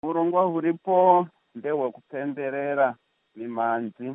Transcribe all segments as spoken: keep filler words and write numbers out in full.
Urongwa huripo ndehwekupemberera mimhanzi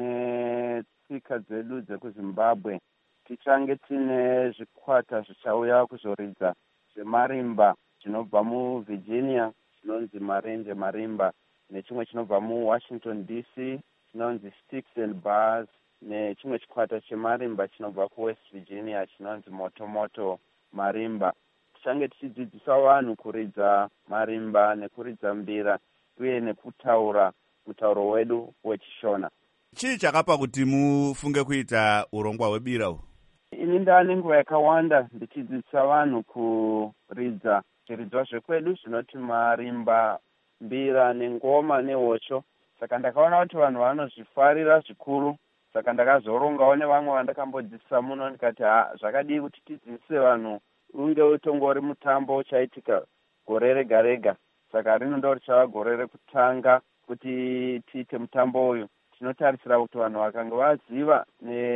netsika dzedu dzekuZimbabwe. Tichange tine zvikwata zvichauya kuzoridza zvemarimba zvinobva muVirginia chinonzi Marenje Marimba, nechimwe chinobva muWashington D C chinonzi Sticks and Bars, nechimwe chikwata chemarimba chinobva kuWest Virginia chinonzi Moto Moto Marimba. Tichange tichidzidzisa vanhu kuridza marimba nekuridza mbira uye nekutaura mutauro wedu wechishona. Chii chakapa kuti mufunge kuita urongwa hwebira uhwu? Ini ndane nguva yakawanda ndichidzidzisa vanhu kuridza zviridzwa zvekwedu zvinoti marimba, mbira nengoma nehocho. Saka ndakaona kuti vanhu vanozvifarira zvikuru. Saka ndakazorongawo nevamwe vandakambodzidzisa muno ndikati ha zvakadii kuti tidzidzise vanhu unge utongori mutambo uchaitika gore rega rega. Saka rino ndo richava gore rekutanga kuti tiite mutambo uyu. Tinotarisira kuti vanhu vakanga vaziva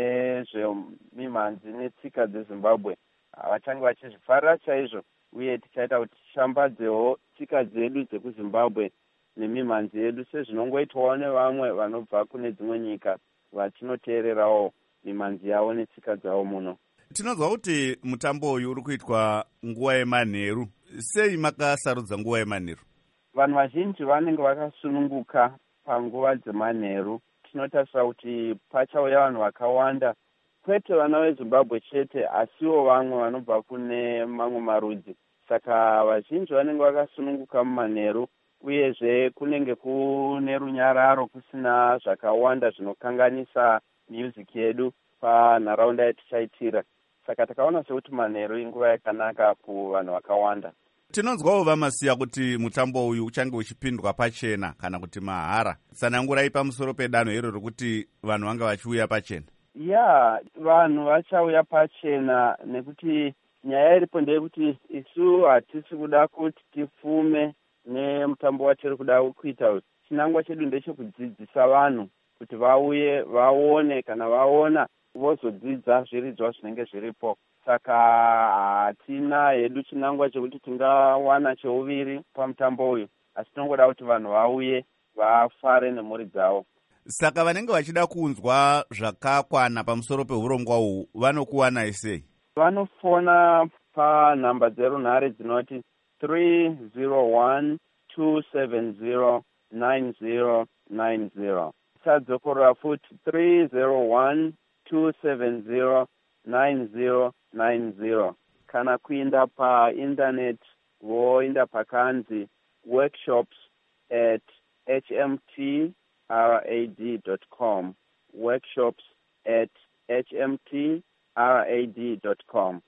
nezvemimhanzi netsika dzeZimbabwe vachange vachizvifarira chaizvo, uye tichaita kuti tishambadzewo tsika dzedu dzekuZimbabwe nemimhanzi yedu sezvinongoitwawo nevamwe vanobva kune dzimwe nyika vachinoteererawo mimhanzi yavo netsika dzavo muno. Tinonzwa kuti mutambo uyu uri kuitwa nguva yemanheru. Sei makasarudza nguva yemanheru? Vanhu vazhinji vanenge vakasununguka panguva dzemanheru. Tinotarisira kuti pachauya vanhu vakawanda, kwete vana veZimbabwe chete, asiwo vamwe vanobva kune mamwe marudzi. Saka vazhinji vanenge vakasununguka mumanheru, uyezve kunenge kune runyararo kusina zvakawanda zvinokanganisa music yedu panharaunda yatichaitira. Saka takaona sekuti manheru inguva yakanaka kuvanhu vakawanda. Tinonzwawo vamasiya kuti mutambo uyu uchange uchipindwa pachena kana kuti mahara. Tsanangurai pamusoro pedanho iro rokuti vanhu vanga vachiuya pachena. Ya, vanhu vachauya pachena nekuti nyaya iripo ndeyekuti isu hatisi kuda kuti tipfume nemutambo watiri kuda kuita uyu. Chinangwa chedu ndechekudzidzisa vanhu kuti vauye vaone, kana vaona vozodzidza zviridzwa zvinenge zviripo. Saka hatina hedu chinangwa chekuti tingawana cheuviri pamutambo uyu, asi tinongoda kuti vanhu vauye vafare nemhuri dzavo. Saka vanenge vachida kunzwa zvakakwana pamusoro peurongwa uhu vanokuwanai sei? Vanofona panhamba dzerunhare dzinoti three zero one two seven zero nine zero nine zero. Sadzokorora futi three zero one two seven zero nine zero nine zero. Kana kuinda painternet voinda pakanzi workshops at h m t rad dot com, workshops at h m t rad dot com.